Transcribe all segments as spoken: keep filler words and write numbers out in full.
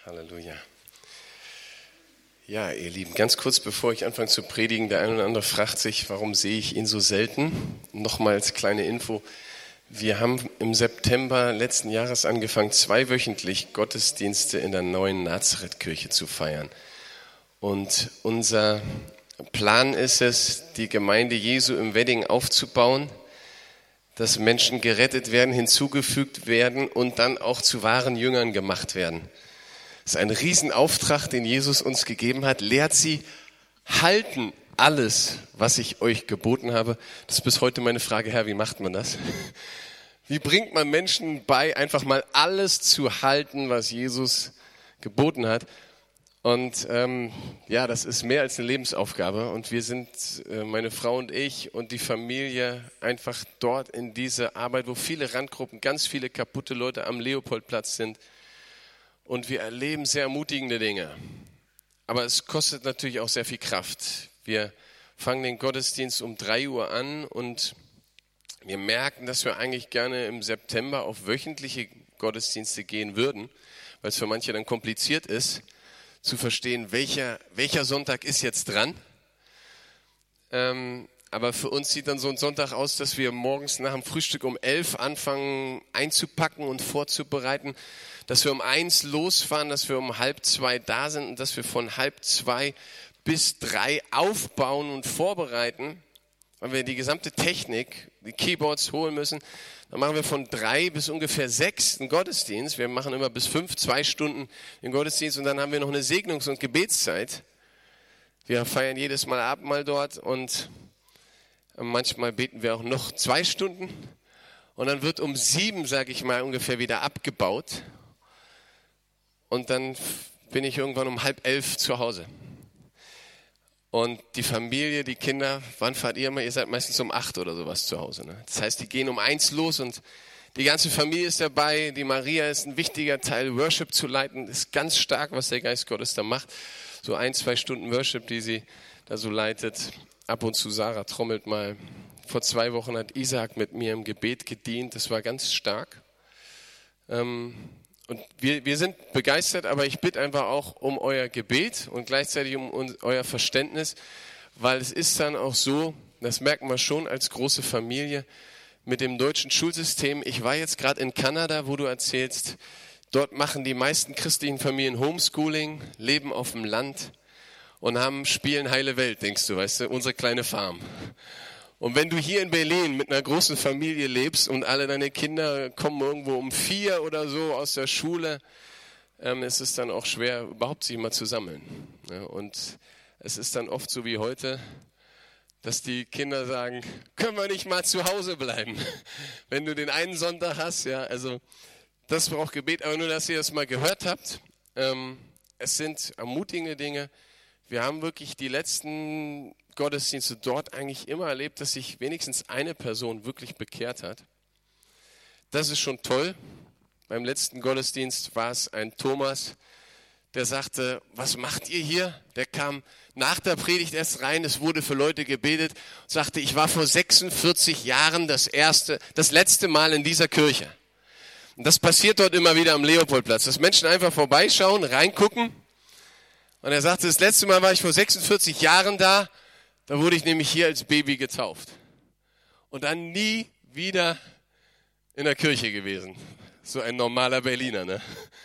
Halleluja. Ja, ihr Lieben, ganz kurz bevor ich anfange zu predigen, der eine oder andere fragt sich, warum sehe ich ihn so selten? Nochmal als kleine Info. Wir haben im September letzten Jahres angefangen, zweiwöchentlich Gottesdienste in der neuen Nazareth-Kirche zu feiern. Und unser Plan ist es, die Gemeinde Jesu im Wedding aufzubauen, dass Menschen gerettet werden, hinzugefügt werden und dann auch zu wahren Jüngern gemacht werden. Das ist ein Riesenauftrag, den Jesus uns gegeben hat. Lehrt sie halten alles, was ich euch geboten habe. Das ist bis heute meine Frage, Herr, wie macht man das? Wie bringt man Menschen bei, einfach mal alles zu halten, was Jesus geboten hat? Und ähm, ja, das ist mehr als eine Lebensaufgabe. Und wir sind, äh, meine Frau und ich und die Familie, einfach dort in dieser Arbeit, wo viele Randgruppen, ganz viele kaputte Leute am Leopoldplatz sind. Und wir erleben sehr ermutigende Dinge. Aber es kostet natürlich auch sehr viel Kraft. Wir fangen den Gottesdienst um drei Uhr an und wir merken, dass wir eigentlich gerne im September auf wöchentliche Gottesdienste gehen würden, weil es für manche dann kompliziert ist, zu verstehen, welcher, welcher Sonntag ist jetzt dran. Ähm, aber für uns sieht dann so ein Sonntag aus, dass wir morgens nach dem Frühstück um elf anfangen einzupacken und vorzubereiten, dass wir um eins losfahren, dass wir um halb zwei da sind und dass wir von halb zwei bis drei aufbauen und vorbereiten, weil wir die gesamte Technik, die Keyboards holen müssen. Dann machen wir von drei bis ungefähr sechs einen Gottesdienst. Wir machen immer bis fünf, zwei Stunden den Gottesdienst und dann haben wir noch eine Segnungs- und Gebetszeit. Wir feiern jedes Mal Abendmahl dort und manchmal beten wir auch noch zwei Stunden. Und dann wird um sieben, sage ich mal, ungefähr wieder abgebaut. Und dann bin ich irgendwann um halb elf zu Hause. Und die Familie, die Kinder, wann fahrt ihr mal? Ihr seid meistens um acht oder sowas zu Hause. Ne? Das heißt, die gehen um eins los und die ganze Familie ist dabei. Die Maria ist ein wichtiger Teil, Worship zu leiten. Das ist ganz stark, was der Geist Gottes da macht. So ein, zwei Stunden Worship, die sie da so leitet. Ab und zu Sarah trommelt mal. Vor zwei Wochen hat Isaac mit mir im Gebet gedient. Das war ganz stark. Ähm, Und wir, wir sind begeistert, aber ich bitte einfach auch um euer Gebet und gleichzeitig um uns, euer Verständnis, weil es ist dann auch so, das merken wir schon als große Familie, mit dem deutschen Schulsystem. Ich war jetzt gerade in Kanada, wo du erzählst, dort machen die meisten christlichen Familien Homeschooling, leben auf dem Land und haben, spielen heile Welt, denkst du, weißt du, unsere kleine Farm. Und wenn du hier in Berlin mit einer großen Familie lebst und alle deine Kinder kommen irgendwo um vier oder so aus der Schule, ähm, ist es dann auch schwer, überhaupt sich mal zu sammeln. Ja, und es ist dann oft so wie heute, dass die Kinder sagen, können wir nicht mal zu Hause bleiben, wenn du den einen Sonntag hast. Ja, also das braucht Gebet, aber nur, dass ihr das mal gehört habt. Ähm, es sind ermutigende Dinge. Wir haben wirklich die letzten Gottesdienste dort eigentlich immer erlebt, dass sich wenigstens eine Person wirklich bekehrt hat. Das ist schon toll. Beim letzten Gottesdienst war es ein Thomas, der sagte, was macht ihr hier? Der kam nach der Predigt erst rein, es wurde für Leute gebetet und sagte, ich war vor sechsundvierzig Jahren das erste, das letzte Mal in dieser Kirche. Und das passiert dort immer wieder am Leopoldplatz, dass Menschen einfach vorbeischauen, reingucken. Und er sagte, das letzte Mal war ich vor sechsundvierzig Jahren da. Da wurde ich nämlich hier als Baby getauft. Und dann nie wieder in der Kirche gewesen. So ein normaler Berliner, ne?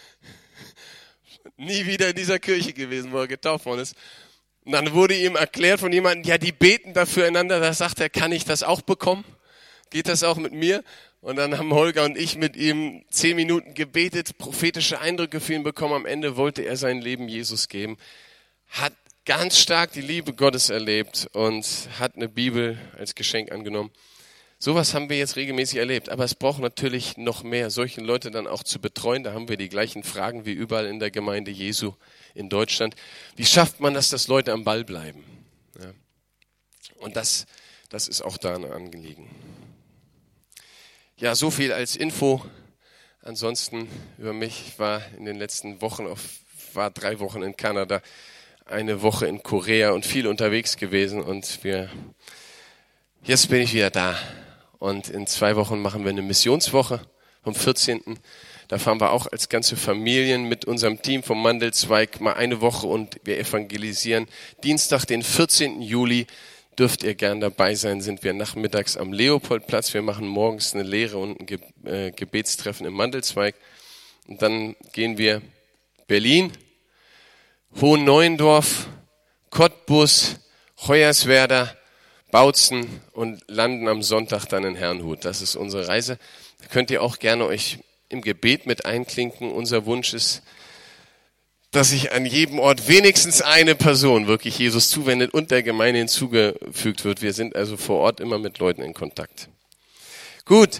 Nie wieder in dieser Kirche gewesen, wo er getauft worden ist. Und dann wurde ihm erklärt von jemandem, ja, die beten da füreinander. Da sagt er, kann ich das auch bekommen? Geht das auch mit mir? Und dann haben Holger und ich mit ihm zehn Minuten gebetet, prophetische Eindrücke für ihn bekommen. Am Ende wollte er sein Leben Jesus geben. Hat ganz stark die Liebe Gottes erlebt und hat eine Bibel als Geschenk angenommen. Sowas haben wir jetzt regelmäßig erlebt, aber es braucht natürlich noch mehr, solche Leute dann auch zu betreuen. Da haben wir die gleichen Fragen wie überall in der Gemeinde Jesu in Deutschland. Wie schafft man das, dass Leute am Ball bleiben? Ja. Und das, das ist auch da ein Anliegen. Ja, so viel als Info. Ansonsten über mich. Ich war in den letzten Wochen, auf, war drei Wochen in Kanada, eine Woche in Korea und viel unterwegs gewesen und wir, jetzt bin ich wieder da und in zwei Wochen machen wir eine Missionswoche vom vierzehnten Da fahren wir auch als ganze Familien mit unserem Team vom Mandelzweig mal eine Woche und wir evangelisieren. Dienstag, den vierzehnten Juli, dürft ihr gern dabei sein, sind wir nachmittags am Leopoldplatz. Wir machen morgens eine Lehre und ein Ge- äh, Gebetstreffen im Mandelzweig. Und dann gehen wir Berlin, Hohenneuendorf, Cottbus, Hoyerswerda, Bautzen und landen am Sonntag dann in Herrnhut. Das ist unsere Reise. Da könnt ihr auch gerne euch im Gebet mit einklinken. Unser Wunsch ist, dass sich an jedem Ort wenigstens eine Person wirklich Jesus zuwendet und der Gemeinde hinzugefügt wird. Wir sind also vor Ort immer mit Leuten in Kontakt. Gut,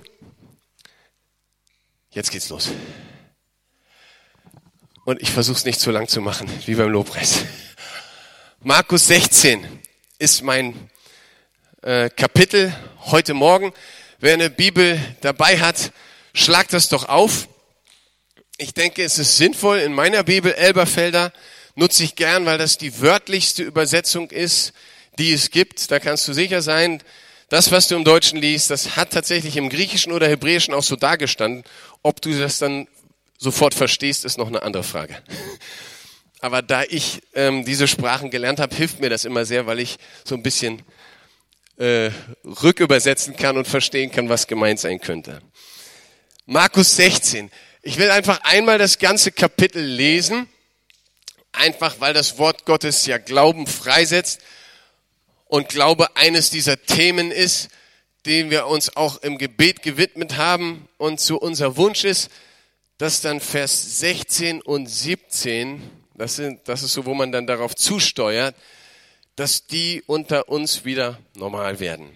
jetzt geht's los. Und ich versuche es nicht zu lang zu machen, wie beim Lobpreis. Markus sechzehn ist mein äh, Kapitel heute Morgen. Wer eine Bibel dabei hat, schlagt das doch auf. Ich denke, es ist sinnvoll. In meiner Bibel Elberfelder nutze ich gern, weil das die wörtlichste Übersetzung ist, die es gibt. Da kannst du sicher sein, das, was du im Deutschen liest, das hat tatsächlich im Griechischen oder Hebräischen auch so dargestanden. Ob du das dann sofort verstehst, ist noch eine andere Frage. Aber da ich ähm, diese Sprachen gelernt habe, hilft mir das immer sehr, weil ich so ein bisschen äh, rückübersetzen kann und verstehen kann, was gemeint sein könnte. Markus sechzehn. Ich will einfach einmal das ganze Kapitel lesen, einfach weil das Wort Gottes ja Glauben freisetzt und Glaube eines dieser Themen ist, denen wir uns auch im Gebet gewidmet haben und so unser Wunsch ist, dass dann Vers sechzehn und siebzehn, das, sind, das ist so, wo man dann darauf zusteuert, dass die unter uns wieder normal werden.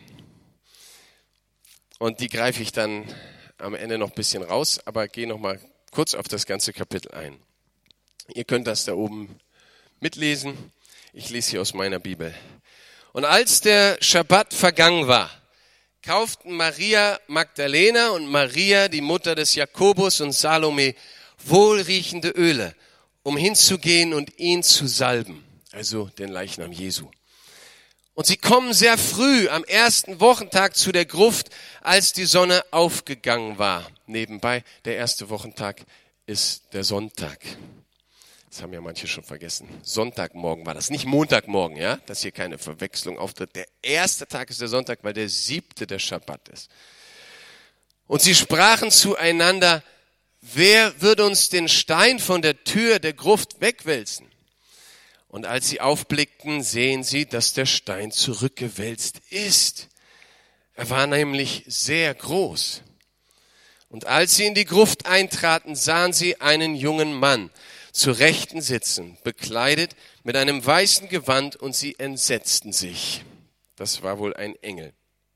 Und die greife ich dann am Ende noch ein bisschen raus, aber gehe noch mal kurz auf das ganze Kapitel ein. Ihr könnt das da oben mitlesen. Ich lese hier aus meiner Bibel. Und als der Schabbat vergangen war, kauften Maria Magdalena und Maria, die Mutter des Jakobus, und Salome wohlriechende Öle, um hinzugehen und ihn zu salben, also den Leichnam Jesu. Und sie kommen sehr früh am ersten Wochentag zu der Gruft, als die Sonne aufgegangen war. Nebenbei, der erste Wochentag ist der Sonntag. Das haben ja manche schon vergessen. Sonntagmorgen war das, nicht Montagmorgen, ja, dass hier keine Verwechslung auftritt. Der erste Tag ist der Sonntag, weil der siebte der Schabbat ist. Und sie sprachen zueinander, wer wird uns den Stein von der Tür der Gruft wegwälzen? Und als sie aufblickten, sehen sie, dass der Stein zurückgewälzt ist. Er war nämlich sehr groß. Und als sie in die Gruft eintraten, sahen sie einen jungen Mann zur Rechten sitzen, bekleidet mit einem weißen Gewand, und sie entsetzten sich. Das war wohl ein Engel.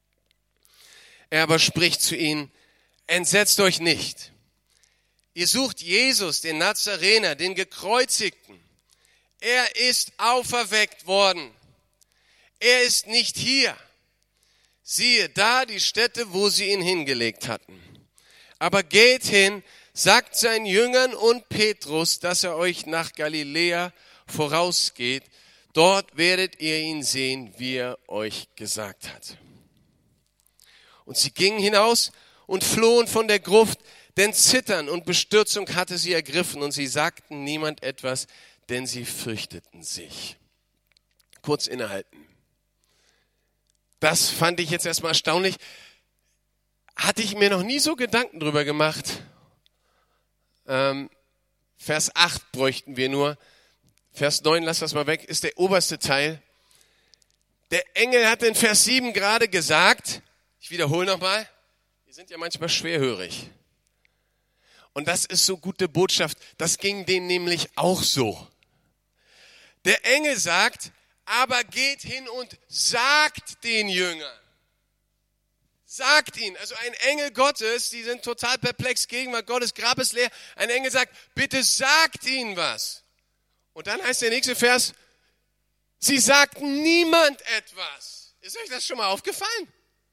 Er aber spricht zu ihnen, entsetzt euch nicht. Ihr sucht Jesus, den Nazarener, den Gekreuzigten. Er ist auferweckt worden. Er ist nicht hier. Siehe da die Stätte, wo sie ihn hingelegt hatten. Aber geht hin, sagt seinen Jüngern und Petrus, dass er euch nach Galiläa vorausgeht. Dort werdet ihr ihn sehen, wie er euch gesagt hat. Und sie gingen hinaus und flohen von der Gruft, denn Zittern und Bestürzung hatte sie ergriffen, und sie sagten niemand etwas, denn sie fürchteten sich. Kurz innehalten. Das fand ich jetzt erstmal erstaunlich. Hatte ich mir noch nie so Gedanken drüber gemacht. Ähm, Vers acht bräuchten wir nur. Vers neun, lass das mal weg, ist der oberste Teil. Der Engel hat in Vers sieben gerade gesagt, ich wiederhole nochmal, wir sind ja manchmal schwerhörig. Und das ist so gute Botschaft, das ging denen nämlich auch so. Der Engel sagt, aber geht hin und sagt den Jüngern. Sagt ihnen, also ein Engel Gottes, die sind total perplex, Gegenwart Gottes, Grab ist leer. Ein Engel sagt, bitte sagt ihnen was. Und dann heißt der nächste Vers, sie sagten niemand etwas. Ist euch das schon mal aufgefallen?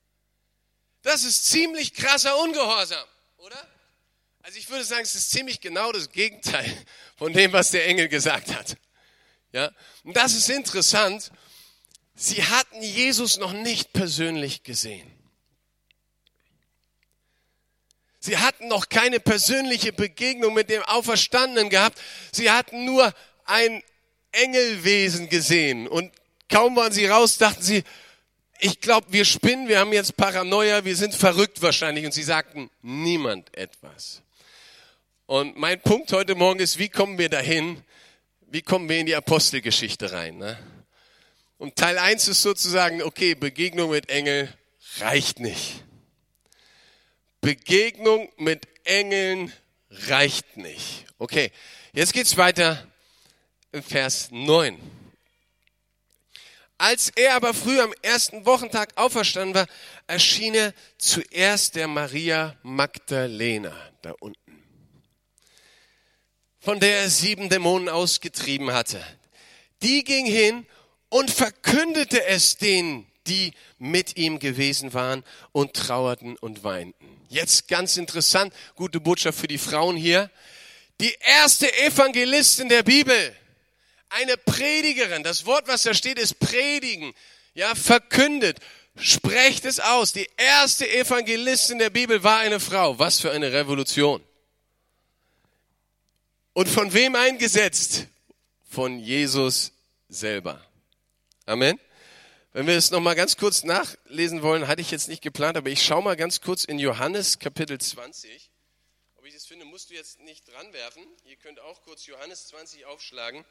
Das ist ziemlich krasser Ungehorsam, oder? Also ich würde sagen, es ist ziemlich genau das Gegenteil von dem, was der Engel gesagt hat. Ja? Und das ist interessant. Sie hatten Jesus noch nicht persönlich gesehen. Sie hatten noch keine persönliche Begegnung mit dem Auferstandenen gehabt. Sie hatten nur ein Engelwesen gesehen. Und kaum waren sie raus, dachten sie, ich glaube, wir spinnen, wir haben jetzt Paranoia, wir sind verrückt wahrscheinlich. Und sie sagten niemand etwas. Und mein Punkt heute Morgen ist, wie kommen wir dahin? Wie kommen wir in die Apostelgeschichte rein? Ne? Und Teil eins ist sozusagen, okay, Begegnung mit Engel reicht nicht. Begegnung mit Engeln reicht nicht. Okay, jetzt geht's weiter in Vers neun. Als er aber früh am ersten Wochentag auferstanden war, erschien er zuerst der Maria Magdalena da unten, von der er sieben Dämonen ausgetrieben hatte. Die ging hin und verkündete es denen, die mit ihm gewesen waren und trauerten und weinten. Jetzt ganz interessant, gute Botschaft für die Frauen hier. Die erste Evangelistin der Bibel, eine Predigerin, das Wort, was da steht, ist predigen, ja, verkündet, sprecht es aus. Die erste Evangelistin der Bibel war eine Frau. Was für eine Revolution. Und von wem eingesetzt? Von Jesus selber. Amen. Wenn wir es nochmal ganz kurz nachlesen wollen, hatte ich jetzt nicht geplant, aber ich schaue mal ganz kurz in Johannes Kapitel zwanzig. Ob ich das finde, musst du jetzt nicht dran werfen. Ihr könnt auch kurz Johannes zwanzig aufschlagen.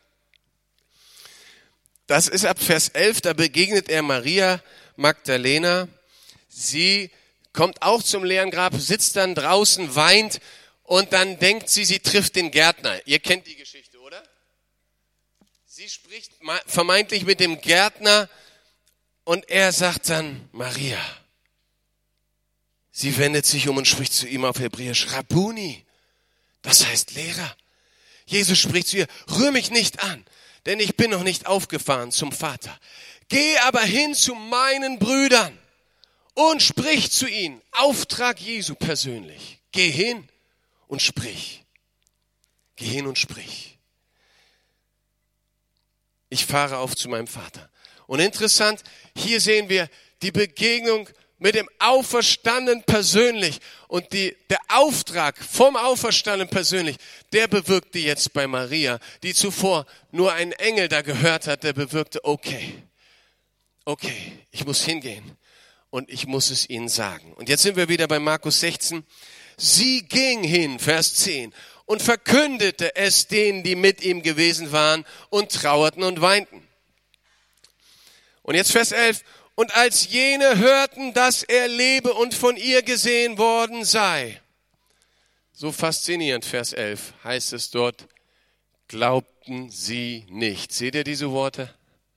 Das ist ab Vers elf, da begegnet er Maria Magdalena. Sie kommt auch zum leeren Grab, sitzt dann draußen, weint und dann denkt sie, sie trifft den Gärtner. Ihr kennt die Geschichte, oder? Sie spricht vermeintlich mit dem Gärtner. Und er sagt dann, Maria. Sie wendet sich um und spricht zu ihm auf Hebräisch, Rabbuni, das heißt Lehrer. Jesus spricht zu ihr, rühr mich nicht an, denn ich bin noch nicht aufgefahren zum Vater. Geh aber hin zu meinen Brüdern und sprich zu ihnen. Auftrag Jesu persönlich. Geh hin und sprich. Geh hin und sprich. Ich fahre auf zu meinem Vater. Und interessant, hier sehen wir die Begegnung mit dem Auferstandenen persönlich. Und die, der Auftrag vom Auferstandenen persönlich, der bewirkte jetzt bei Maria, die zuvor nur einen Engel da gehört hat, der bewirkte, okay, okay, ich muss hingehen und ich muss es ihnen sagen. Und jetzt sind wir wieder bei Markus sechzehn. Sie ging hin, Vers zehn, und verkündete es denen, die mit ihm gewesen waren und trauerten und weinten. Und jetzt Vers elf. Und als jene hörten, dass er lebe und von ihr gesehen worden sei. So faszinierend, Vers elf, heißt es dort, glaubten sie nicht. Seht ihr diese Worte?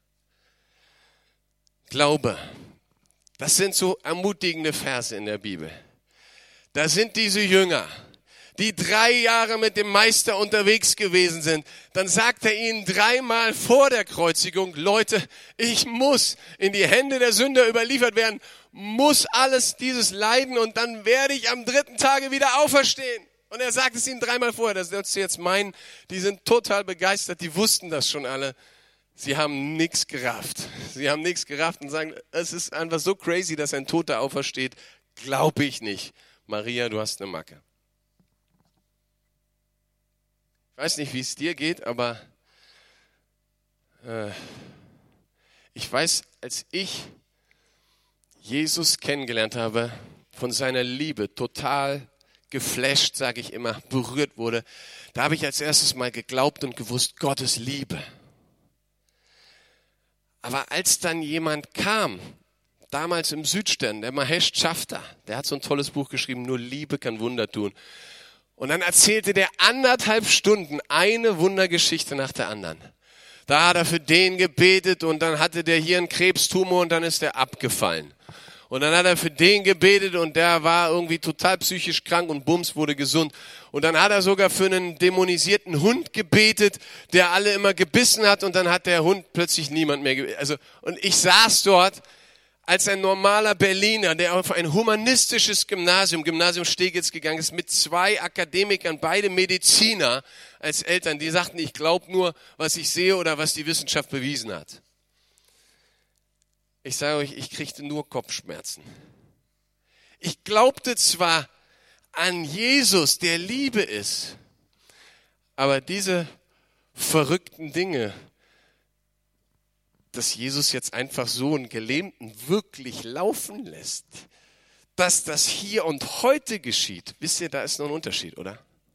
Glaube. Das sind so ermutigende Verse in der Bibel. Da sind diese Jünger, die drei Jahre mit dem Meister unterwegs gewesen sind. Dann sagt er ihnen dreimal vor der Kreuzigung, Leute, ich muss in die Hände der Sünder überliefert werden, muss alles dieses leiden und dann werde ich am dritten Tage wieder auferstehen. Und er sagt es ihnen dreimal vorher, das sollst du jetzt meinen, die sind total begeistert, die wussten das schon alle. Sie haben nichts gerafft. Sie haben nichts gerafft und sagen, es ist einfach so crazy, dass ein Toter aufersteht. Glaube ich nicht. Maria, du hast eine Macke. Ich weiß nicht, wie es dir geht, aber äh, ich weiß, als ich Jesus kennengelernt habe, von seiner Liebe total geflasht, sage ich immer, berührt wurde, da habe ich als erstes mal geglaubt und gewusst, Gottes Liebe. Aber als dann jemand kam, damals im Südstern, der Mahesh Chavda, der hat so ein tolles Buch geschrieben, nur Liebe kann Wunder tun. Und dann erzählte der anderthalb Stunden eine Wundergeschichte nach der anderen. Da hat er für den gebetet und dann hatte der hier einen Krebstumor und dann ist der abgefallen. Und dann hat er für den gebetet und der war irgendwie total psychisch krank und bums wurde gesund. Und dann hat er sogar für einen dämonisierten Hund gebetet, der alle immer gebissen hat und dann hat der Hund plötzlich niemand mehr gebissen. Also, und ich saß dort als ein normaler Berliner, der auf ein humanistisches Gymnasium, Gymnasium Steglitz gegangen ist, mit zwei Akademikern, beide Mediziner als Eltern, die sagten, ich glaube nur, was ich sehe oder was die Wissenschaft bewiesen hat. Ich sage euch, ich kriegte nur Kopfschmerzen. Ich glaubte zwar an Jesus, der Liebe ist. Aber diese verrückten Dinge, dass Jesus jetzt einfach so einen Gelähmten wirklich laufen lässt, dass das hier und heute geschieht, wisst ihr, da ist noch ein Unterschied, oder?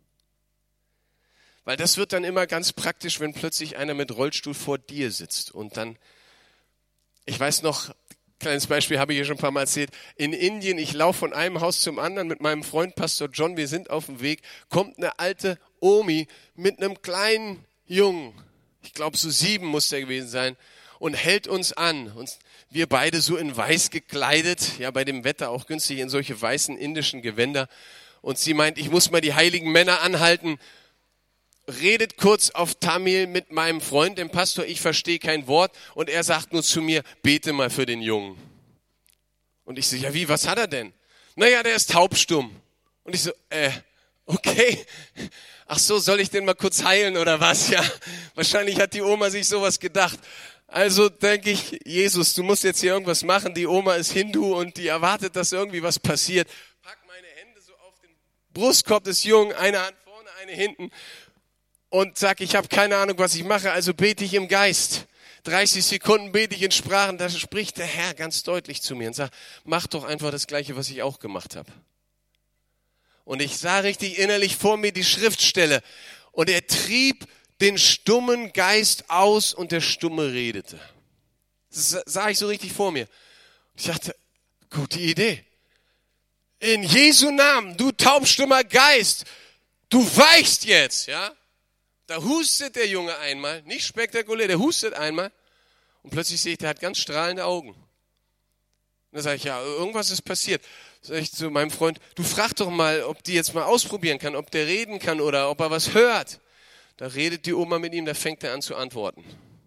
Weil das wird dann immer ganz praktisch, wenn plötzlich einer mit Rollstuhl vor dir sitzt und dann, ich weiß noch, kleines Beispiel habe ich hier schon ein paar Mal erzählt, in Indien, ich laufe von einem Haus zum anderen mit meinem Freund Pastor John, wir sind auf dem Weg, kommt eine alte Omi mit einem kleinen Jungen, ich glaube so sieben muss der gewesen sein, und hält uns an. Und wir beide so in weiß gekleidet, ja bei dem Wetter auch günstig in solche weißen indischen Gewänder. Und sie meint, ich muss mal die heiligen Männer anhalten, redet kurz auf Tamil mit meinem Freund, dem Pastor, ich verstehe kein Wort. Und er sagt nur zu mir, bete mal für den Jungen. Und ich so, ja wie, was hat er denn? Naja, der ist taubstumm. Und ich so, äh, okay. Ach so, soll ich den mal kurz heilen oder was? Ja, wahrscheinlich hat die Oma sich sowas gedacht. Also denke ich, Jesus, du musst jetzt hier irgendwas machen. Die Oma ist Hindu und die erwartet, dass irgendwie was passiert. Pack meine Hände so auf den Brustkorb des Jungen, eine Hand vorne, eine hinten und sag, ich habe keine Ahnung, was ich mache, also bete ich im Geist. dreißig Sekunden bete ich in Sprachen, da spricht der Herr ganz deutlich zu mir und sagt, mach doch einfach das Gleiche, was ich auch gemacht habe. Und ich sah richtig innerlich vor mir die Schriftstelle und er trieb den stummen Geist aus und der Stumme redete. Das sah ich so richtig vor mir. Ich dachte, gute Idee. In Jesu Namen, du taubstummer Geist, du weichst jetzt, ja? Da hustet der Junge einmal, nicht spektakulär, der hustet einmal und plötzlich sehe ich, der hat ganz strahlende Augen. Und dann sage ich, ja, irgendwas ist passiert. Sag ich zu meinem Freund, du frag doch mal, ob die jetzt mal ausprobieren kann, ob der reden kann oder ob er was hört. Da redet die Oma mit ihm, da fängt er an zu antworten.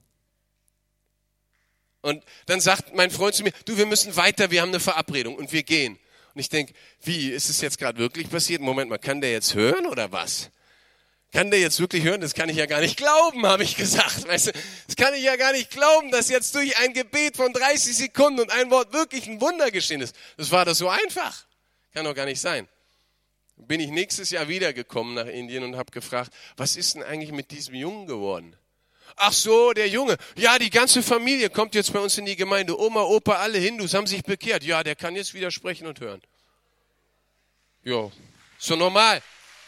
Und dann sagt mein Freund zu mir, du, wir müssen weiter, wir haben eine Verabredung und wir gehen. Und ich denke, wie, ist es jetzt gerade wirklich passiert? Moment mal, kann der jetzt hören oder was? Kann der jetzt wirklich hören? Das kann ich ja gar nicht glauben, habe ich gesagt. Weißt du, das kann ich ja gar nicht glauben, dass jetzt durch ein Gebet von dreißig Sekunden und ein Wort wirklich ein Wunder geschehen ist. Das war das so einfach. Kann doch gar nicht sein. Bin ich nächstes Jahr wiedergekommen nach Indien und habe gefragt, was ist denn eigentlich mit diesem Jungen geworden? Ach so, der Junge. Ja, die ganze Familie kommt jetzt bei uns in die Gemeinde. Oma, Opa, alle Hindus haben sich bekehrt. Ja, der kann jetzt wieder sprechen und hören. Ja, so normal.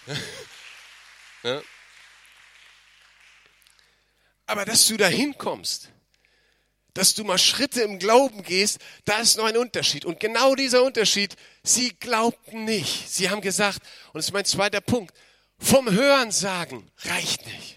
Ja. Aber dass du da hinkommst, dass du mal Schritte im Glauben gehst, da ist noch ein Unterschied. Und genau dieser Unterschied, sie glaubten nicht. Sie haben gesagt, und das ist mein zweiter Punkt, vom Hören sagen reicht nicht.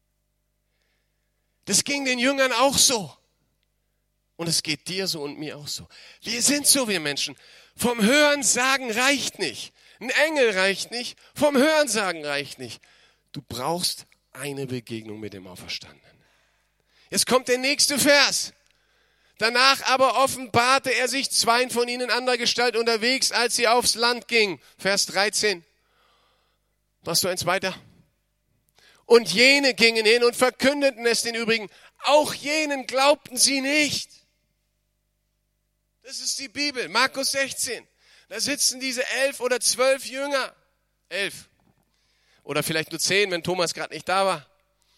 Das ging den Jüngern auch so. Und es geht dir so und mir auch so. Wir sind so, wir Menschen. Vom Hören sagen reicht nicht. Ein Engel reicht nicht. Vom Hören sagen reicht nicht. Du brauchst eine Begegnung mit dem Auferstandenen. Jetzt kommt der nächste Vers. Danach aber offenbarte er sich zweien von ihnen in anderer Gestalt unterwegs, als sie aufs Land gingen. Vers dreizehn. Machst du eins weiter? Und jene gingen hin und verkündeten es den übrigen. Auch jenen glaubten sie nicht. Das ist die Bibel, Markus sechzehn. Da sitzen diese elf oder zwölf Jünger. Elf. Oder vielleicht nur zehn, wenn Thomas gerade nicht da war.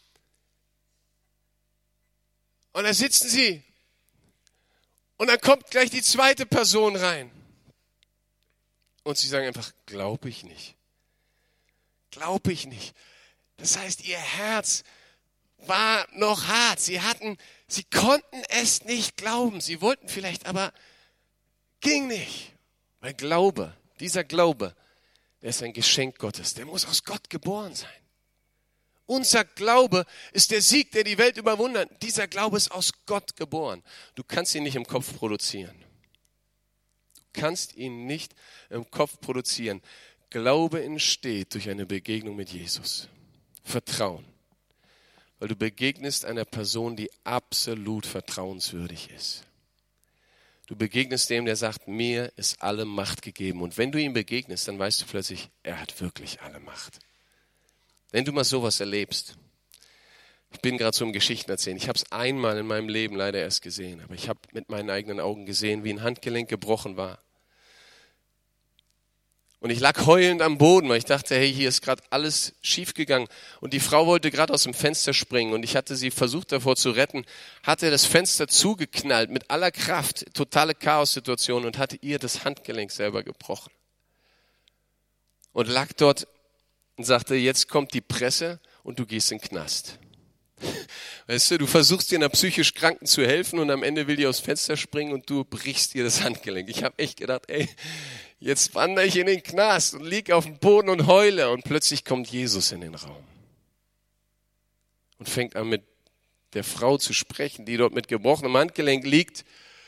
Und da sitzen sie. Und dann kommt gleich die zweite Person rein. Und sie sagen einfach, glaube ich nicht. Glaube ich nicht. Das heißt, ihr Herz war noch hart. Sie hatten, sie konnten es nicht glauben. Sie wollten vielleicht, aber ging nicht. Weil Glaube, dieser Glaube, der ist ein Geschenk Gottes. Der muss aus Gott geboren sein. Unser Glaube ist der Sieg, der die Welt überwunden hat. Dieser Glaube ist aus Gott geboren. Du kannst ihn nicht im Kopf produzieren. Du kannst ihn nicht im Kopf produzieren. Glaube entsteht durch eine Begegnung mit Jesus. Vertrauen. Weil du begegnest einer Person, die absolut vertrauenswürdig ist. Du begegnest dem, der sagt, mir ist alle Macht gegeben. Und wenn du ihm begegnest, dann weißt du plötzlich, er hat wirklich alle Macht. Wenn du mal sowas erlebst, ich bin gerade so im Geschichten erzählen, ich habe es einmal in meinem Leben leider erst gesehen, aber ich habe mit meinen eigenen Augen gesehen, wie ein Handgelenk gebrochen war. Und ich lag heulend am Boden, weil ich dachte, hey, hier ist gerade alles schief gegangen. Und die Frau wollte gerade aus dem Fenster springen und ich hatte sie versucht davor zu retten, hatte das Fenster zugeknallt mit aller Kraft, totale Chaos-Situation und hatte ihr das Handgelenk selber gebrochen. Und lag dort und sagte, jetzt kommt die Presse und du gehst in den Knast. Weißt du, du versuchst dir einer psychisch Kranken zu helfen und am Ende will die aus dem Fenster springen und du brichst ihr das Handgelenk. Ich habe echt gedacht, ey, jetzt wandere ich in den Knast und lieg auf dem Boden und heule. Und plötzlich kommt Jesus in den Raum und fängt an mit der Frau zu sprechen, die dort mit gebrochenem Handgelenk liegt.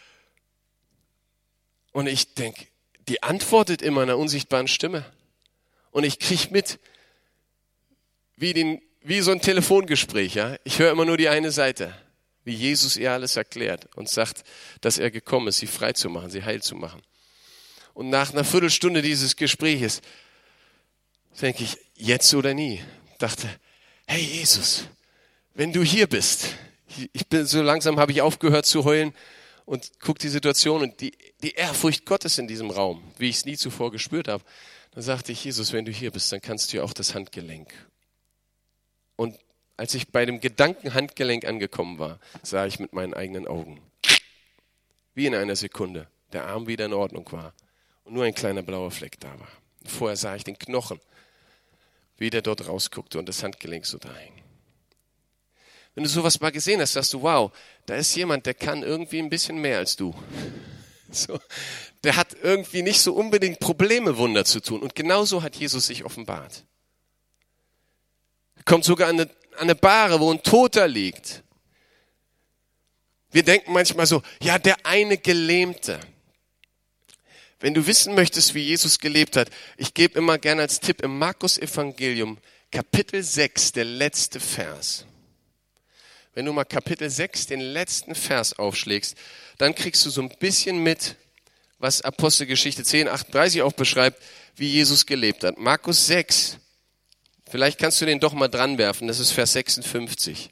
Und ich denke, die antwortet immer in einer unsichtbaren Stimme. Und ich kriege mit, wie den Wie so ein Telefongespräch, ja. Ich höre immer nur die eine Seite, wie Jesus ihr alles erklärt und sagt, dass er gekommen ist, sie frei zu machen, sie heil zu machen. Und nach einer Viertelstunde dieses Gespräches denke ich, jetzt oder nie, dachte, hey Jesus, wenn du hier bist, ich bin so langsam habe ich aufgehört zu heulen und guck die Situation und die, die Ehrfurcht Gottes in diesem Raum, wie ich es nie zuvor gespürt habe. Dann sagte ich, Jesus, wenn du hier bist, dann kannst du ja auch das Handgelenk. Und als ich bei dem Gedanken Handgelenk angekommen war, sah ich mit meinen eigenen Augen, wie in einer Sekunde, der Arm wieder in Ordnung war und nur ein kleiner blauer Fleck da war. Vorher sah ich den Knochen, wie der dort rausguckte und das Handgelenk so da hing. Wenn du sowas mal gesehen hast, sagst du, wow, da ist jemand, der kann irgendwie ein bisschen mehr als du. So, der hat irgendwie nicht so unbedingt Probleme, Wunder zu tun. Und genauso hat Jesus sich offenbart. Kommt sogar an eine, an eine Bahre, wo ein Toter liegt. Wir denken manchmal so, ja, der eine Gelähmte. Wenn du wissen möchtest, wie Jesus gelebt hat, ich gebe immer gerne als Tipp im Markus-Evangelium, Kapitel sechs, der letzte Vers. Wenn du mal Kapitel sechs, den letzten Vers aufschlägst, dann kriegst du so ein bisschen mit, was Apostelgeschichte zehn, achtunddreißig auch beschreibt, wie Jesus gelebt hat. Markus sechs, vielleicht kannst du den doch mal dran werfen, das ist Vers sechsundfünfzig.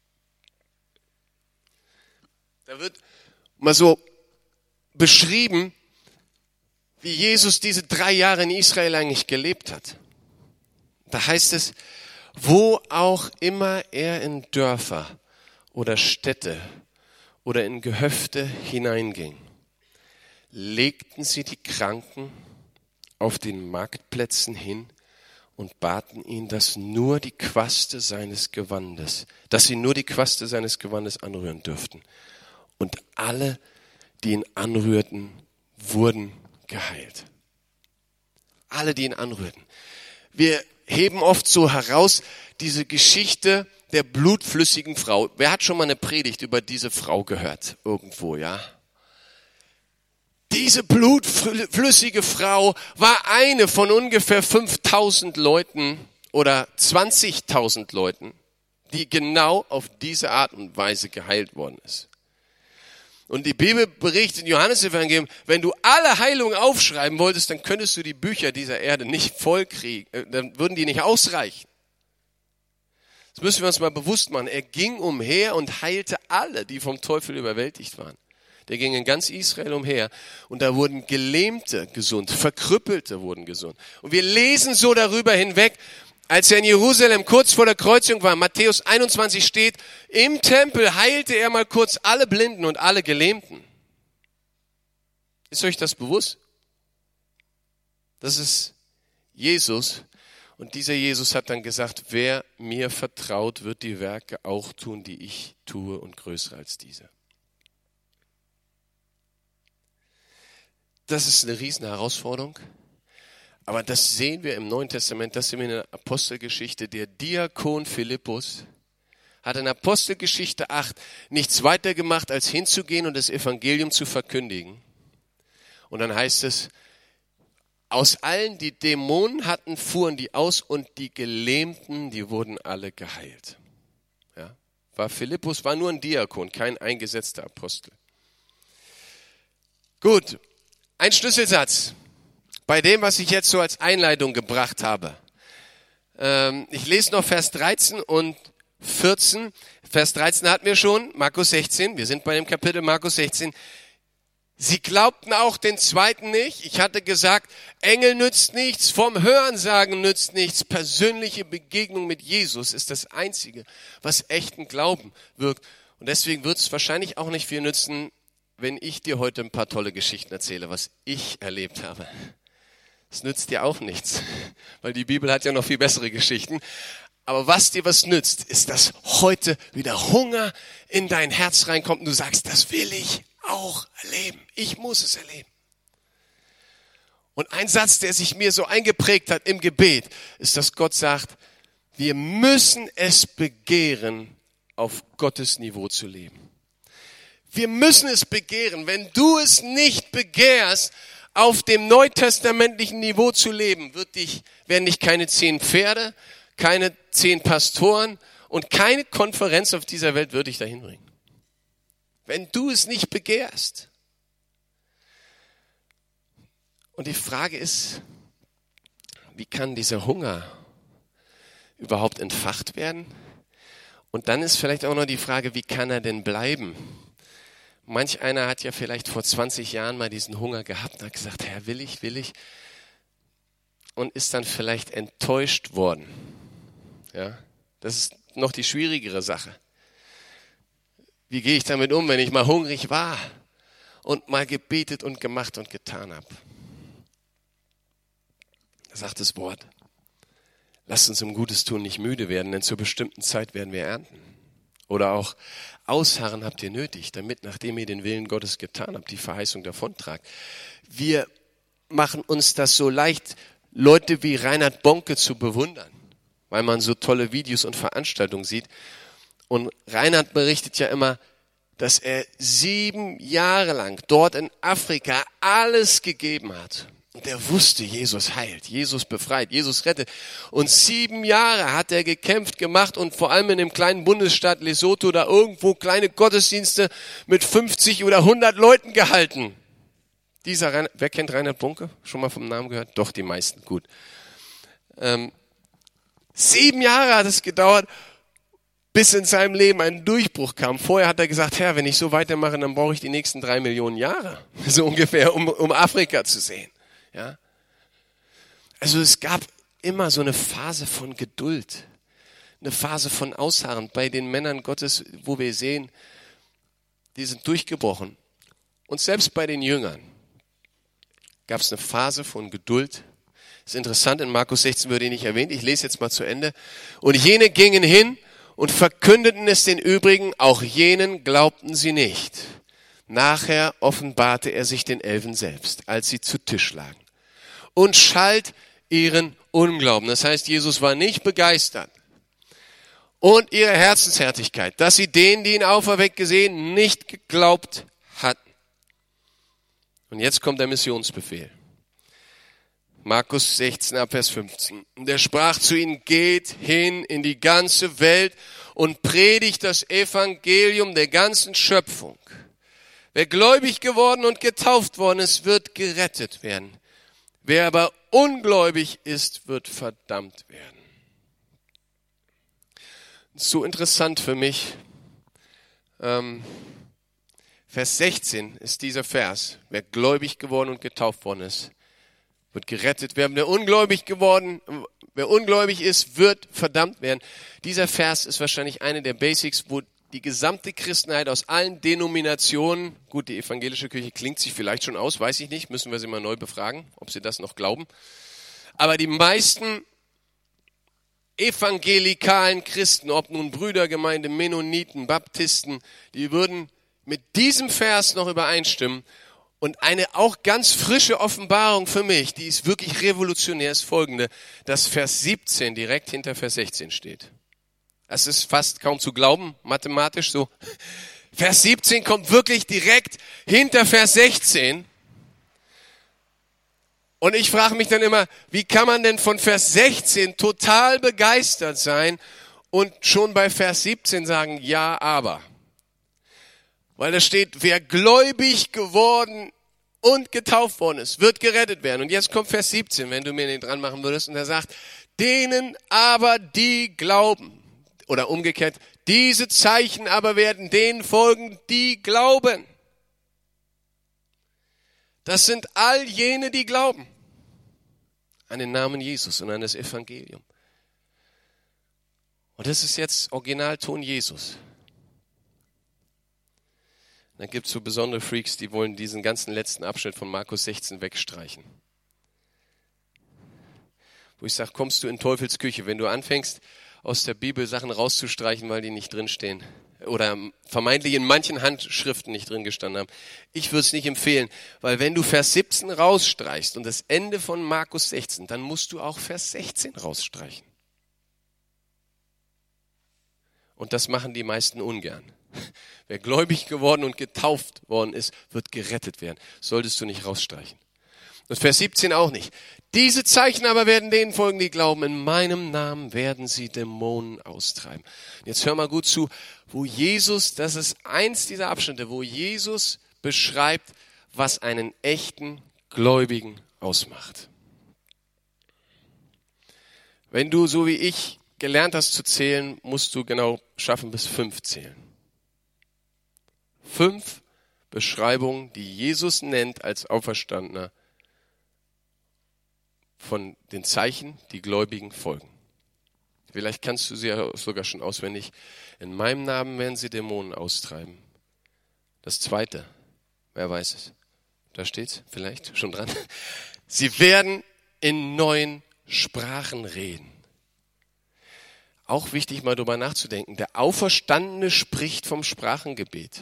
Da wird mal so beschrieben, wie Jesus diese drei Jahre in Israel eigentlich gelebt hat. Da heißt es, wo auch immer er in Dörfer oder Städte oder in Gehöfte hineinging, legten sie die Kranken auf den Marktplätzen hin und baten ihn, dass nur die Quaste seines Gewandes, dass sie nur die Quaste seines Gewandes anrühren dürften. Und alle, die ihn anrührten, wurden geheilt. Alle, die ihn anrührten. Wir heben oft so heraus diese Geschichte der blutflüssigen Frau. Wer hat schon mal eine Predigt über diese Frau gehört? Irgendwo, ja? Diese blutflüssige Frau war eine von ungefähr fünftausend Leuten oder zwanzigtausend Leuten, die genau auf diese Art und Weise geheilt worden ist. Und die Bibel berichtet im Johannesevangelium, wenn du alle Heilungen aufschreiben wolltest, dann könntest du die Bücher dieser Erde nicht vollkriegen, dann würden die nicht ausreichen. Das müssen wir uns mal bewusst machen. Er ging umher und heilte alle, die vom Teufel überwältigt waren. Der ging in ganz Israel umher und da wurden Gelähmte gesund, Verkrüppelte wurden gesund. Und wir lesen so darüber hinweg, als er in Jerusalem kurz vor der Kreuzung war, Matthäus einundzwanzig steht, im Tempel heilte er mal kurz alle Blinden und alle Gelähmten. Ist euch das bewusst? Das ist Jesus. Und dieser Jesus hat dann gesagt, wer mir vertraut, wird die Werke auch tun, die ich tue und größer als diese. Das ist eine riesen Herausforderung. Aber das sehen wir im Neuen Testament, das sehen wir in der Apostelgeschichte. Der Diakon Philippus hat in Apostelgeschichte acht nichts weiter gemacht, als hinzugehen und das Evangelium zu verkündigen. Und dann heißt es, aus allen, die Dämonen hatten, fuhren die aus und die Gelähmten, die wurden alle geheilt. Ja, war Philippus war nur ein Diakon, kein eingesetzter Apostel. Gut, ein Schlüsselsatz bei dem, was ich jetzt so als Einleitung gebracht habe. Ähm, ich lese noch Vers dreizehn und vierzehn. Vers dreizehn hatten wir schon, Markus sechzehn. Wir sind bei dem Kapitel Markus sechzehn. Sie glaubten auch den zweiten nicht. Ich hatte gesagt, Engel nützt nichts, vom Hörensagen nützt nichts. Persönliche Begegnung mit Jesus ist das Einzige, was echten Glauben wirkt. Und deswegen wird es wahrscheinlich auch nicht viel nützen, wenn ich dir heute ein paar tolle Geschichten erzähle, was ich erlebt habe. Das nützt dir auch nichts, weil die Bibel hat ja noch viel bessere Geschichten. Aber was dir was nützt, ist, dass heute wieder Hunger in dein Herz reinkommt und du sagst, das will ich auch erleben. Ich muss es erleben. Und ein Satz, der sich mir so eingeprägt hat im Gebet, ist, dass Gott sagt, wir müssen es begehren, auf Gottes Niveau zu leben. Wir müssen es begehren. Wenn du es nicht begehrst, auf dem neutestamentlichen Niveau zu leben, wird dich, werden dich keine zehn Pferde, keine zehn Pastoren und keine Konferenz auf dieser Welt wird dich dahin bringen. Wenn du es nicht begehrst. Und die Frage ist, wie kann dieser Hunger überhaupt entfacht werden? Und dann ist vielleicht auch noch die Frage, wie kann er denn bleiben? Manch einer hat ja vielleicht vor zwanzig Jahren mal diesen Hunger gehabt und hat gesagt, Herr, will ich, will ich. Und ist dann vielleicht enttäuscht worden. Ja, das ist noch die schwierigere Sache. Wie gehe ich damit um, wenn ich mal hungrig war und mal gebetet und gemacht und getan habe? Da sagt das Wort, lasst uns im Gutes tun nicht müde werden, denn zur bestimmten Zeit werden wir ernten. Oder auch, ausharren habt ihr nötig, damit, nachdem ihr den Willen Gottes getan habt, die Verheißung davontragt. Wir machen uns das so leicht, Leute wie Reinhard Bonke zu bewundern, weil man so tolle Videos und Veranstaltungen sieht. Und Reinhard berichtet ja immer, dass er sieben Jahre lang dort in Afrika alles gegeben hat. Und er wusste, Jesus heilt, Jesus befreit, Jesus rettet. Und sieben Jahre hat er gekämpft, gemacht und vor allem in dem kleinen Bundesstaat Lesotho da irgendwo kleine Gottesdienste mit fünfzig oder hundert Leuten gehalten. Dieser Reinhard, wer kennt Reinhard Bonke? Schon mal vom Namen gehört? Doch, die meisten, gut. Ähm, sieben Jahre hat es gedauert, bis in seinem Leben ein Durchbruch kam. Vorher hat er gesagt, Herr, wenn ich so weitermache, dann brauche ich die nächsten drei Millionen Jahre, so ungefähr, um, um Afrika zu sehen. Ja? Also es gab immer so eine Phase von Geduld, eine Phase von Ausharren bei den Männern Gottes, wo wir sehen, die sind durchgebrochen. Und selbst bei den Jüngern gab es eine Phase von Geduld. Das ist interessant, in Markus sechzehn wird ihn nicht erwähnt, ich lese jetzt mal zu Ende. Und jene gingen hin und verkündeten es den übrigen, auch jenen glaubten sie nicht. Nachher offenbarte er sich den Elfen selbst, als sie zu Tisch lagen. Und schalt ihren Unglauben. Das heißt, Jesus war nicht begeistert. Und ihre Herzenshärtigkeit, dass sie denen, die ihn auferweckt gesehen, nicht geglaubt hatten. Und jetzt kommt der Missionsbefehl. Markus sechzehn, ab Vers fünfzehn. Und er sprach zu ihnen, geht hin in die ganze Welt und predigt das Evangelium der ganzen Schöpfung. Wer gläubig geworden und getauft worden ist, wird gerettet werden. Wer aber ungläubig ist, wird verdammt werden. So interessant für mich. Ähm, Vers sechzehn ist dieser Vers. Wer gläubig geworden und getauft worden ist, wird gerettet werden. Wer ungläubig geworden, wer ungläubig ist, wird verdammt werden. Dieser Vers ist wahrscheinlich eine der Basics, wo die gesamte Christenheit aus allen Denominationen, gut, die evangelische Kirche klingt sich vielleicht schon aus, weiß ich nicht, müssen wir sie mal neu befragen, ob sie das noch glauben. Aber die meisten evangelikalen Christen, ob nun Brüdergemeinde, Mennoniten, Baptisten, die würden mit diesem Vers noch übereinstimmen. Und eine auch ganz frische Offenbarung für mich, die ist wirklich revolutionär, ist folgende, dass Vers siebzehn direkt hinter Vers sechzehn steht. Das ist fast kaum zu glauben, mathematisch so. Vers siebzehn kommt wirklich direkt hinter Vers sechzehn. Und ich frage mich dann immer, wie kann man denn von Vers sechzehn total begeistert sein und schon bei Vers siebzehn sagen, ja, aber. Weil da steht, wer gläubig geworden und getauft worden ist, wird gerettet werden. Und jetzt kommt Vers siebzehn, wenn du mir den dran machen würdest. Und er sagt, denen aber, die glauben. Oder umgekehrt, diese Zeichen aber werden denen folgen, die glauben. Das sind all jene, die glauben an den Namen Jesus und an das Evangelium. Und das ist jetzt Originalton Jesus. Dann gibt es so besondere Freaks, die wollen diesen ganzen letzten Abschnitt von Markus sechzehn wegstreichen. Wo ich sage, kommst du in Teufels Küche, wenn du anfängst, aus der Bibel Sachen rauszustreichen, weil die nicht drinstehen. Oder vermeintlich in manchen Handschriften nicht drin gestanden haben. Ich würde es nicht empfehlen, weil wenn du Vers siebzehn rausstreichst und das Ende von Markus sechzehn, dann musst du auch Vers sechzehn rausstreichen. Und das machen die meisten ungern. Wer gläubig geworden und getauft worden ist, wird gerettet werden. Solltest du nicht rausstreichen. Und Vers siebzehn auch nicht. Diese Zeichen aber werden denen folgen, die glauben, in meinem Namen werden sie Dämonen austreiben. Jetzt hör mal gut zu, wo Jesus, das ist eins dieser Abschnitte, wo Jesus beschreibt, was einen echten Gläubigen ausmacht. Wenn du, so wie ich, gelernt hast zu zählen, musst du genau schaffen bis fünf zählen. Fünf Beschreibungen, die Jesus nennt als Auferstandener, von den Zeichen, die Gläubigen folgen. Vielleicht kannst du sie ja sogar schon auswendig. In meinem Namen werden sie Dämonen austreiben. Das zweite, wer weiß es? Da steht's, vielleicht schon dran. Sie werden in neuen Sprachen reden. Auch wichtig, mal drüber nachzudenken. Der Auferstandene spricht vom Sprachengebet.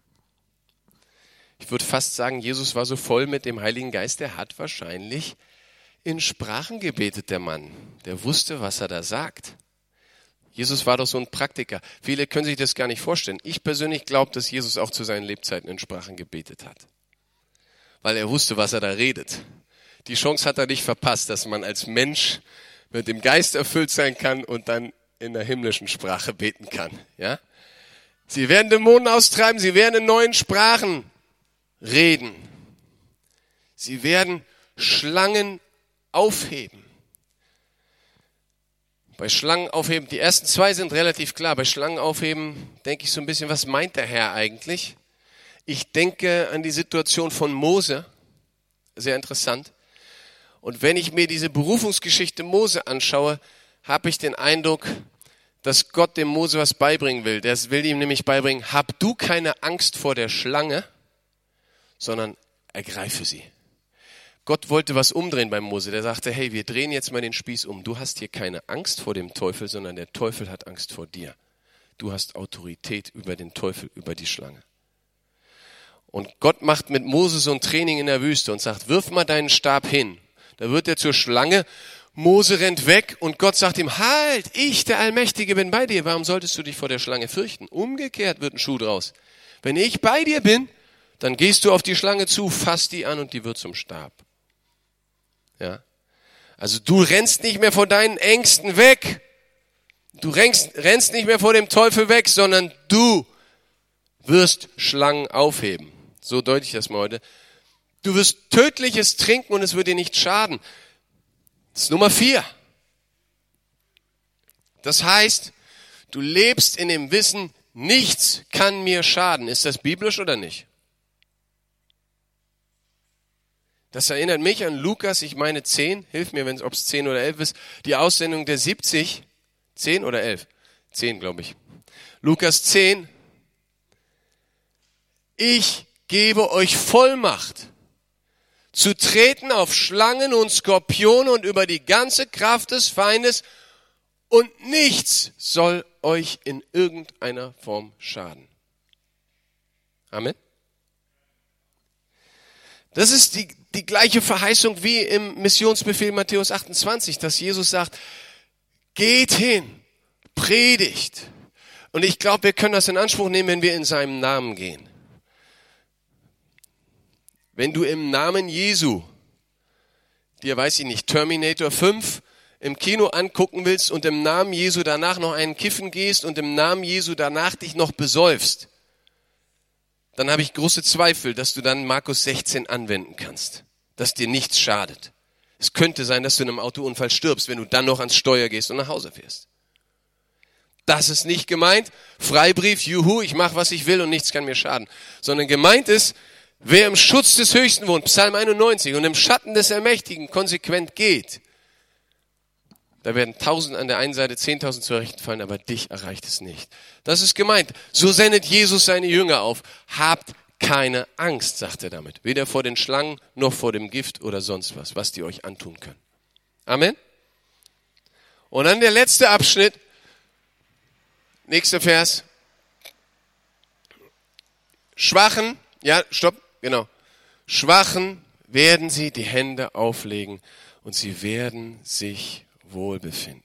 Ich würde fast sagen, Jesus war so voll mit dem Heiligen Geist, er hat wahrscheinlich in Sprachen gebetet, der Mann. Der wusste, was er da sagt. Jesus war doch so ein Praktiker. Viele können sich das gar nicht vorstellen. Ich persönlich glaube, dass Jesus auch zu seinen Lebzeiten in Sprachen gebetet hat. Weil er wusste, was er da redet. Die Chance hat er nicht verpasst, dass man als Mensch mit dem Geist erfüllt sein kann und dann in der himmlischen Sprache beten kann. Ja? Sie werden Dämonen austreiben, sie werden in neuen Sprachen reden. Sie werden Schlangen aufheben. Bei Schlangen aufheben, die ersten zwei sind relativ klar. Bei Schlangen aufheben denke ich so ein bisschen, was meint der Herr eigentlich? Ich denke an die Situation von Mose, sehr interessant. Und wenn ich mir diese Berufungsgeschichte Mose anschaue, habe ich den Eindruck, dass Gott dem Mose was beibringen will. Der will ihm nämlich beibringen, hab du keine Angst vor der Schlange, sondern ergreife sie. Gott wollte was umdrehen bei Mose. Der sagte, hey, wir drehen jetzt mal den Spieß um. Du hast hier keine Angst vor dem Teufel, sondern der Teufel hat Angst vor dir. Du hast Autorität über den Teufel, über die Schlange. Und Gott macht mit Mose so ein Training in der Wüste und sagt, wirf mal deinen Stab hin. Da wird er zur Schlange. Mose rennt weg und Gott sagt ihm, halt, ich, der Allmächtige, bin bei dir. Warum solltest du dich vor der Schlange fürchten? Umgekehrt wird ein Schuh draus. Wenn ich bei dir bin, dann gehst du auf die Schlange zu, fass die an und die wird zum Stab. Ja. Also du rennst nicht mehr vor deinen Ängsten weg. Du rennst, rennst nicht mehr vor dem Teufel weg, sondern du wirst Schlangen aufheben. So deute ich das mal heute. Du wirst Tödliches trinken und es wird dir nicht schaden. Das ist Nummer vier. Das heißt, du lebst in dem Wissen, nichts kann mir schaden. Ist das biblisch oder nicht? Das erinnert mich an Lukas, ich meine zehn, hilf mir, ob es zehn oder elf ist, die Aussendung der siebzig, zehn oder elf? zehn, glaube ich. Lukas zehn, ich gebe euch Vollmacht, zu treten auf Schlangen und Skorpione und über die ganze Kraft des Feindes und nichts soll euch in irgendeiner Form schaden. Amen. Das ist die, die gleiche Verheißung wie im Missionsbefehl Matthäus achtundzwanzig, dass Jesus sagt, geht hin, predigt. Und ich glaube, wir können das in Anspruch nehmen, wenn wir in seinem Namen gehen. Wenn du im Namen Jesu, dir weiß ich nicht, Terminator fünf im Kino angucken willst und im Namen Jesu danach noch einen kiffen gehst und im Namen Jesu danach dich noch besäufst, dann habe ich große Zweifel, dass du dann Markus sechzehn anwenden kannst, dass dir nichts schadet. Es könnte sein, dass du in einem Autounfall stirbst, wenn du dann noch ans Steuer gehst und nach Hause fährst. Das ist nicht gemeint, Freibrief, juhu, ich mache, was ich will und nichts kann mir schaden. Sondern gemeint ist, Wer im Schutz des Höchsten wohnt, Psalm einundneunzig, und im Schatten des Ermächtigen konsequent geht, da werden tausend an der einen Seite, zehntausend zur Rechten fallen, aber dich erreicht es nicht. Das ist gemeint. So sendet Jesus seine Jünger auf. Habt keine Angst, sagt er damit. Weder vor den Schlangen, noch vor dem Gift oder sonst was, was die euch antun können. Amen. Und dann der letzte Abschnitt. Nächster Vers. Schwachen, ja, stopp, genau. Schwachen werden sie die Hände auflegen und sie werden sich wohlbefinden.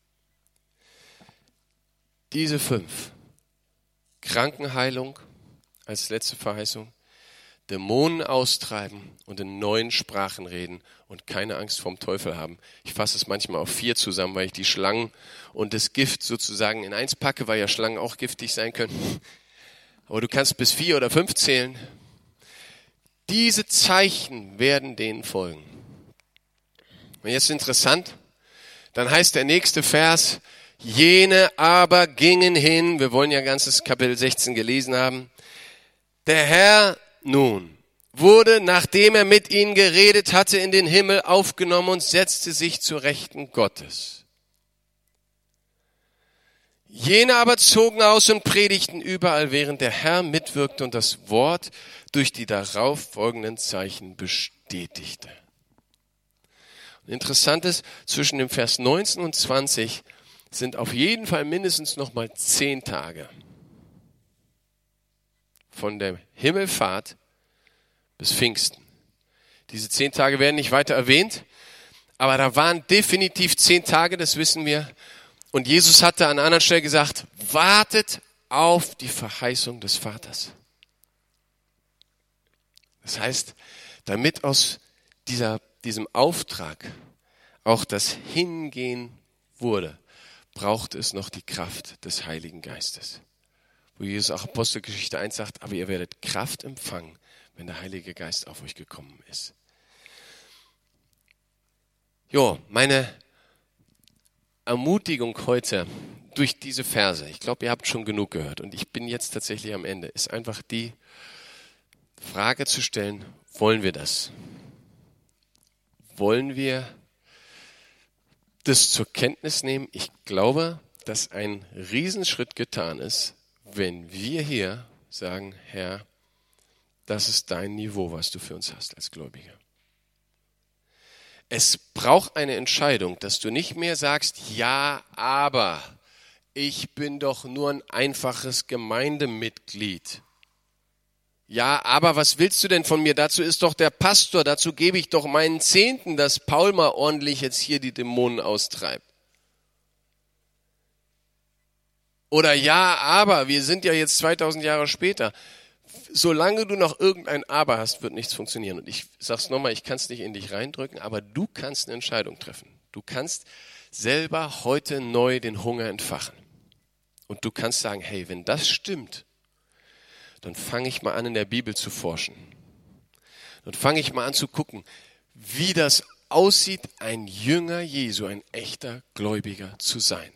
Diese fünf. Krankenheilung als letzte Verheißung. Dämonen austreiben und in neuen Sprachen reden und keine Angst vorm Teufel haben. Ich fasse es manchmal auf vier zusammen, weil ich die Schlangen und das Gift sozusagen in eins packe, weil ja Schlangen auch giftig sein können. Aber du kannst bis vier oder fünf zählen. Diese Zeichen werden denen folgen. Und jetzt interessant, dann heißt der nächste Vers, jene aber gingen hin, wir wollen ja ganzes Kapitel sechzehn gelesen haben, der Herr nun wurde, nachdem er mit ihnen geredet hatte, in den Himmel aufgenommen und setzte sich zur Rechten Gottes. Jene aber zogen aus und predigten überall, während der Herr mitwirkte und das Wort durch die darauf folgenden Zeichen bestätigte. Und interessant ist, zwischen dem Vers neunzehn und zwanzig sind auf jeden Fall mindestens nochmal zehn Tage. Von der Himmelfahrt bis Pfingsten. Diese zehn Tage werden nicht weiter erwähnt, aber da waren definitiv zehn Tage, das wissen wir. Und Jesus hatte an einer anderen Stelle gesagt, wartet auf die Verheißung des Vaters. Das heißt, damit aus dieser, diesem Auftrag auch das Hingehen wurde, braucht es noch die Kraft des Heiligen Geistes. Wo Jesus auch Apostelgeschichte eins sagt, aber ihr werdet Kraft empfangen, wenn der Heilige Geist auf euch gekommen ist. Jo, meine Ermutigung heute durch diese Verse, ich glaube, ihr habt schon genug gehört und ich bin jetzt tatsächlich am Ende, ist einfach die Frage zu stellen, wollen wir das? Wollen wir das zur Kenntnis nehmen? Ich glaube, dass ein Riesenschritt getan ist, wenn wir hier sagen, Herr, das ist dein Niveau, was du für uns hast als Gläubige. Es braucht eine Entscheidung, dass du nicht mehr sagst, ja, aber ich bin doch nur ein einfaches Gemeindemitglied. Ja, aber was willst du denn von mir? Dazu ist doch der Pastor, dazu gebe ich doch meinen Zehnten, dass Paul mal ordentlich jetzt hier die Dämonen austreibt. Oder ja, aber wir sind ja jetzt zweitausend Jahre später. Solange du noch irgendein Aber hast, wird nichts funktionieren. Und ich sag's nochmal, ich kann es nicht in dich reindrücken, aber du kannst eine Entscheidung treffen. Du kannst selber heute neu den Hunger entfachen. Und du kannst sagen, hey, wenn das stimmt, dann fange ich mal an, in der Bibel zu forschen. Dann fange ich mal an zu gucken, wie das aussieht, ein Jünger Jesu, ein echter Gläubiger zu sein.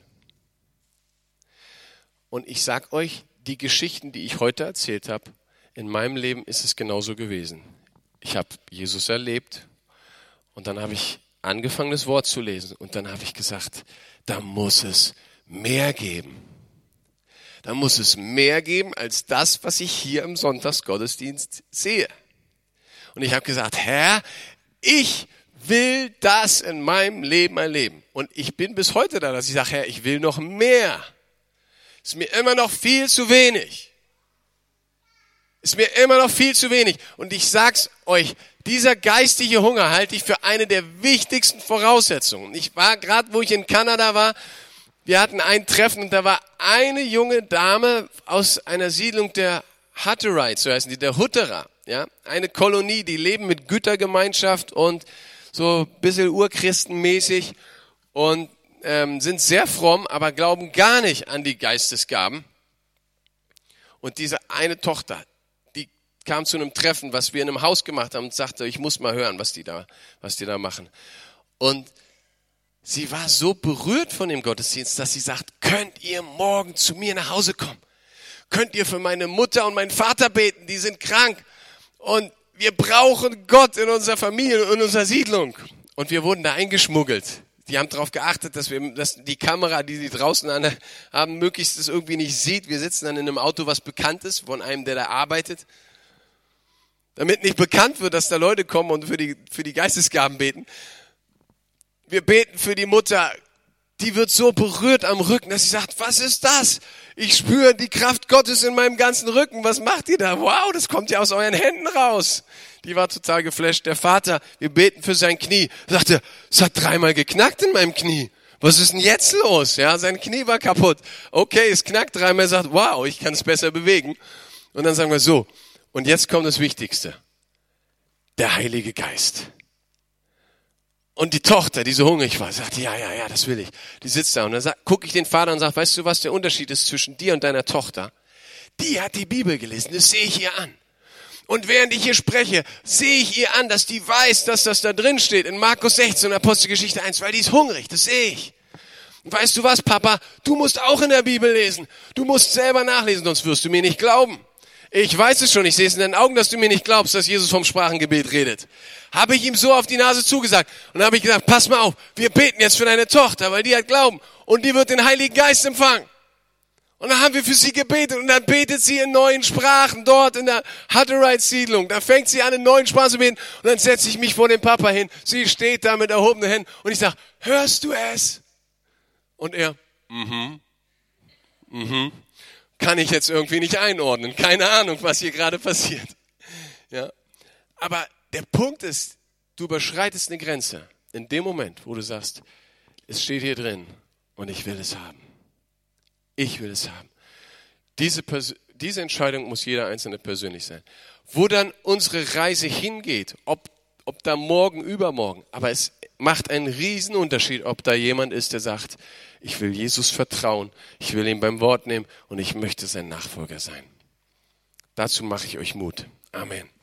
Und ich sag euch, die Geschichten, die ich heute erzählt habe, in meinem Leben ist es genauso gewesen. Ich habe Jesus erlebt und dann habe ich angefangen, das Wort zu lesen und dann habe ich gesagt, da muss es mehr geben. Da muss es mehr geben als das, was ich hier im Sonntagsgottesdienst sehe. Und ich habe gesagt, Herr, ich will das in meinem Leben erleben. Und ich bin bis heute da, dass ich sage, Herr, ich will noch mehr. Ist mir immer noch viel zu wenig. Ist mir immer noch viel zu wenig. Und ich sag's euch, dieser geistige Hunger halte ich für eine der wichtigsten Voraussetzungen. Ich war gerade, wo ich in Kanada war, wir hatten ein Treffen und da war eine junge Dame aus einer Siedlung der Hutterites, so heißen die, der Hutterer. Ja, eine Kolonie, die leben mit Gütergemeinschaft und so ein bisschen urchristenmäßig und ähm, sind sehr fromm, aber glauben gar nicht an die Geistesgaben. Und diese eine Tochter, die kam zu einem Treffen, was wir in einem Haus gemacht haben und sagte, ich muss mal hören, was die da, was die da machen. Und sie war so berührt von dem Gottesdienst, dass sie sagt, könnt ihr morgen zu mir nach Hause kommen? Könnt ihr für meine Mutter und meinen Vater beten? Die sind krank. Und wir brauchen Gott in unserer Familie, in unserer Siedlung. Und wir wurden da eingeschmuggelt. Die haben darauf geachtet, dass wir, dass die Kamera, die sie draußen an, haben, möglichst das irgendwie nicht sieht. Wir sitzen dann in einem Auto, was bekannt ist, von einem, der da arbeitet. Damit nicht bekannt wird, dass da Leute kommen und für die, für die Geistesgaben beten. Wir beten für die Mutter. Die wird so berührt am Rücken, dass sie sagt, was ist das? Ich spüre die Kraft Gottes in meinem ganzen Rücken. Was macht ihr da? Wow, das kommt ja aus euren Händen raus. Die war total geflasht. Der Vater, wir beten für sein Knie. Er sagte, es hat dreimal geknackt in meinem Knie. Was ist denn jetzt los? Ja, sein Knie war kaputt. Okay, es knackt dreimal. Er sagt, wow, ich kann es besser bewegen. Und dann sagen wir so, und jetzt kommt das Wichtigste. Der Heilige Geist. Und die Tochter, die so hungrig war, sagte, ja, ja, ja, das will ich. Die sitzt da und dann gucke ich den Vater und sage, weißt du, was der Unterschied ist zwischen dir und deiner Tochter? Die hat die Bibel gelesen, das sehe ich ihr an. Und während ich hier spreche, sehe ich ihr an, dass die weiß, dass das da drin steht in Markus sechzehn, Apostelgeschichte eins, weil die ist hungrig, das sehe ich. Und weißt du was, Papa, du musst auch in der Bibel lesen. Du musst selber nachlesen, sonst wirst du mir nicht glauben. Ich weiß es schon, ich sehe es in deinen Augen, dass du mir nicht glaubst, dass Jesus vom Sprachengebet redet. Habe ich ihm so auf die Nase zugesagt. Und dann habe ich gesagt, pass mal auf, wir beten jetzt für deine Tochter, weil die hat Glauben. Und die wird den Heiligen Geist empfangen. Und dann haben wir für sie gebetet und dann betet sie in neuen Sprachen dort in der Hutterite-Siedlung. Da fängt sie an, in neuen Sprachen zu beten. Und dann setze ich mich vor den Papa hin. Sie steht da mit erhobenen Händen. Und ich sage, hörst du es? Und er, mhm, mhm. Kann ich jetzt irgendwie nicht einordnen. Keine Ahnung, was hier gerade passiert. Ja. Aber der Punkt ist, du überschreitest eine Grenze. In dem Moment, wo du sagst, es steht hier drin und ich will es haben. Ich will es haben. Diese, Pers- diese Entscheidung muss jeder Einzelne persönlich sein. Wo dann unsere Reise hingeht, ob, ob da morgen, übermorgen, aber es macht einen riesen Unterschied, ob da jemand ist, der sagt, ich will Jesus vertrauen, ich will ihn beim Wort nehmen und ich möchte sein Nachfolger sein. Dazu mache ich euch Mut. Amen.